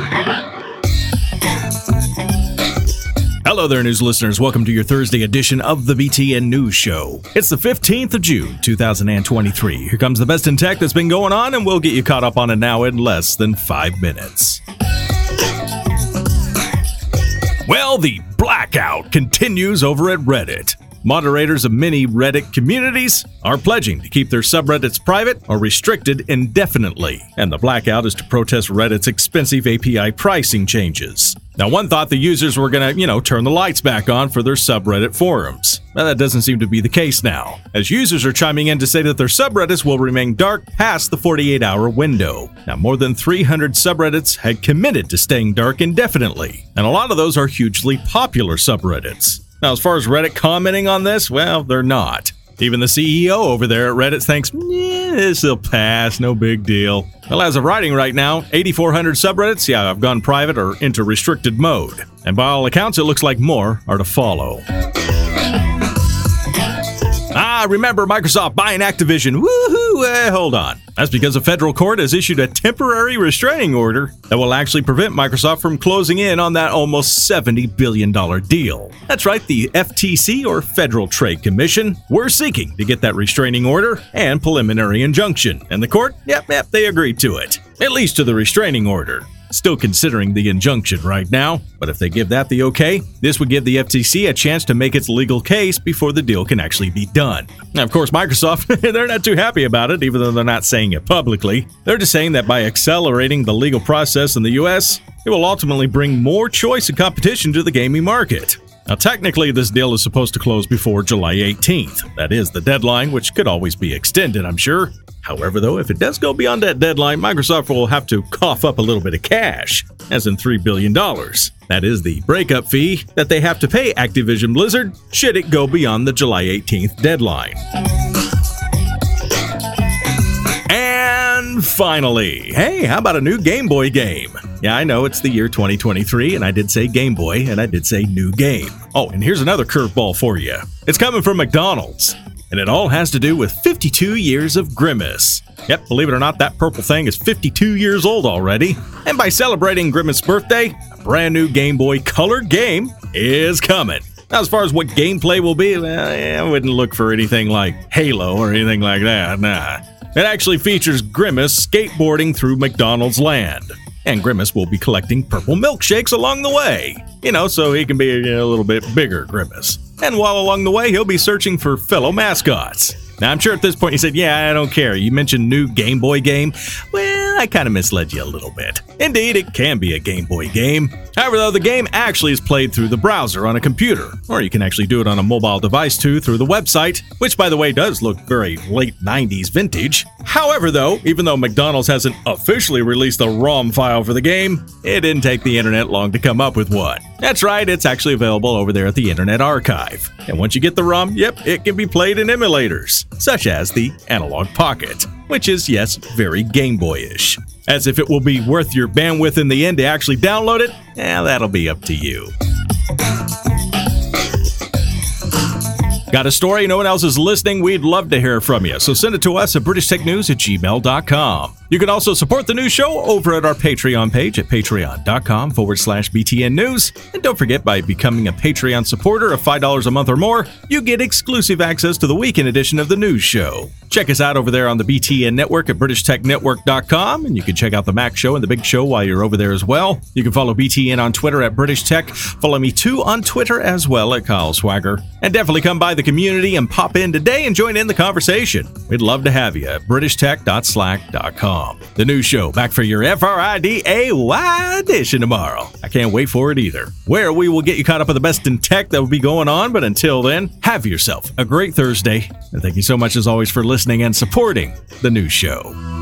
Hello there, news listeners. Welcome to your Thursday edition of the BTN News Show. It's the 15th of June, 2023. Here comes the best in tech that's been going on, and we'll get you caught up on it now in less than 5 minutes. Well, the blackout continues over at Reddit. Moderators of many Reddit communities are pledging to keep their subreddits private or restricted indefinitely, and the blackout is to protest Reddit's expensive API pricing changes. Now, one thought the users were going to, turn the lights back on for their subreddit forums. Well, that doesn't seem to be the case now, as users are chiming in to say that their subreddits will remain dark past the 48-hour window. Now, more than 300 subreddits had committed to staying dark indefinitely, and a lot of those are hugely popular subreddits. Now, as far as Reddit commenting on this, well, they're not. Even the CEO over there at Reddit thinks, this'll pass, no big deal. Well, as of writing right now, 8,400 subreddits, have gone private or into restricted mode. And by all accounts, it looks like more are to follow. Remember Microsoft buying Activision. Woohoo! Hold on. That's because a federal court has issued a temporary restraining order that will actually prevent Microsoft from closing in on that almost $70 billion deal. That's right, the FTC, or Federal Trade Commission, were seeking to get that restraining order and preliminary injunction. And the court, they agreed to it. At least to the restraining order. Still considering the injunction right now, but if they give that the okay, this would give the FTC a chance to make its legal case before the deal can actually be done. Now, of course, Microsoft, they're not too happy about it, even though they're not saying it publicly. They're just saying that by accelerating the legal process in the US, it will ultimately bring more choice and competition to the gaming market. Now, technically, this deal is supposed to close before July 18th. That is the deadline, which could always be extended, I'm sure. However, though, if it does go beyond that deadline, Microsoft will have to cough up a little bit of cash, as in $3 billion. That is the breakup fee that they have to pay Activision Blizzard should it go beyond the July 18th deadline. And finally, hey, how about a new Game Boy game? Yeah, I know it's the year 2023, and I did say Game Boy, and I did say new game. Oh, and here's another curveball for you. It's coming from McDonald's. And it all has to do with 52 years of Grimace. Yep, believe it or not, that purple thing is 52 years old already. And by celebrating Grimace's birthday, a brand new Game Boy Color game is coming. Now, as far as what gameplay will be, I wouldn't look for anything like Halo or anything like that, nah. It actually features Grimace skateboarding through McDonald's land. And Grimace will be collecting purple milkshakes along the way. So he can be a little bit bigger Grimace. And while along the way, he'll be searching for fellow mascots. Now, I'm sure at this point you said, I don't care. You mentioned new Game Boy game. Well, I kind of misled you a little bit. Indeed, it can be a Game Boy game. However, though, the game actually is played through the browser on a computer. Or you can actually do it on a mobile device, too, through the website, which, by the way, does look very late 90s vintage. However, though, even though McDonald's hasn't officially released a ROM file for the game, it didn't take the internet long to come up with one. That's right, it's actually available over there at the Internet Archive. And once you get the ROM, it can be played in emulators, such as the Analog Pocket, which is, yes, very Game Boy-ish. As if it will be worth your bandwidth in the end to actually download it, that'll be up to you. Got a story? No one else is listening? We'd love to hear from you. So send it to us at BritishTechNews@gmail.com. You can also support the news show over at our Patreon page at patreon.com/BTN News. And don't forget, by becoming a Patreon supporter of $5 a month or more, you get exclusive access to the weekend edition of the news show. Check us out over there on the BTN network at BritishTechNetwork.com, and you can check out the Mac Show and the Big Show while you're over there as well. You can follow BTN on Twitter at British Tech. Follow me too on Twitter as well at Kyle Swagger. And definitely come by the community and pop in today and join in the conversation. We'd love to have you at BritishTech.slack.com. The news show back for your FRIDAY edition tomorrow. I can't wait for it either. Where we will get you caught up with the best in tech that will be going on. But until then, have yourself a great Thursday. And thank you so much as always for listening and supporting the news show.